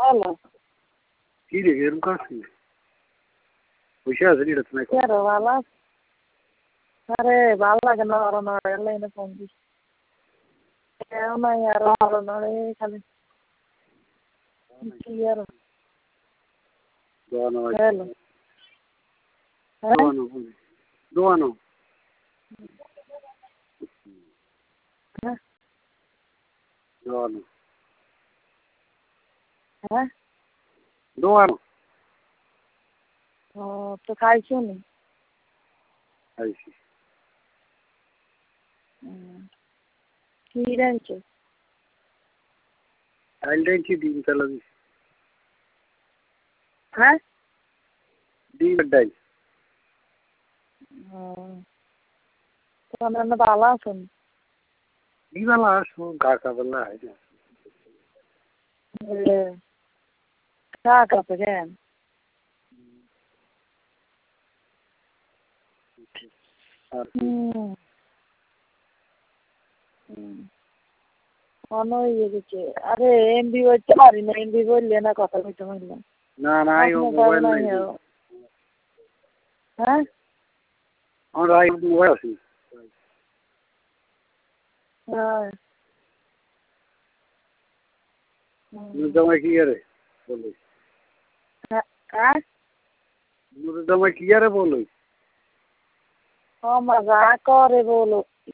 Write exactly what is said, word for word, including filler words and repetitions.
Hello. কি রে এরকম করছিস? বসে আছিস এটা তো কে রে ভালো আছিস? আরে ভালো লাগে না আর না এলাইনে ফোন দিস। কেউ নাই আর ভালো না রে খালি কি আর দোয়ানো হ্যালো। হ্যাঁ দোয়ানো দোয়ানো হ্যাঁ দোয়ানো হ্যাঁ দোয়ানো ও তো খাইছো নি? খাইছি। কি রাঁধছো? ডাইল টাইছি ডিম চালা দিছি। হ্যাঁ ডিমের ডাইল। ও তোমার না ভালো আছেন? বিবেলা আসবো কাকা বেলা হয় না। কাকা তো কেন? আর হুম অন হয়ে গেছে। আরে এমবি বলতে পারি না, এমবি বললে না কথা কইতে পারলাম। না না আই মোবাইল নাই। হ্যাঁ আমার আই মোবাইল আছে। হ্যাঁ নুর জামাই কি করে বলো? হ্যাঁ নুর জামাই কি করে বলো? ও মজা করে বলো।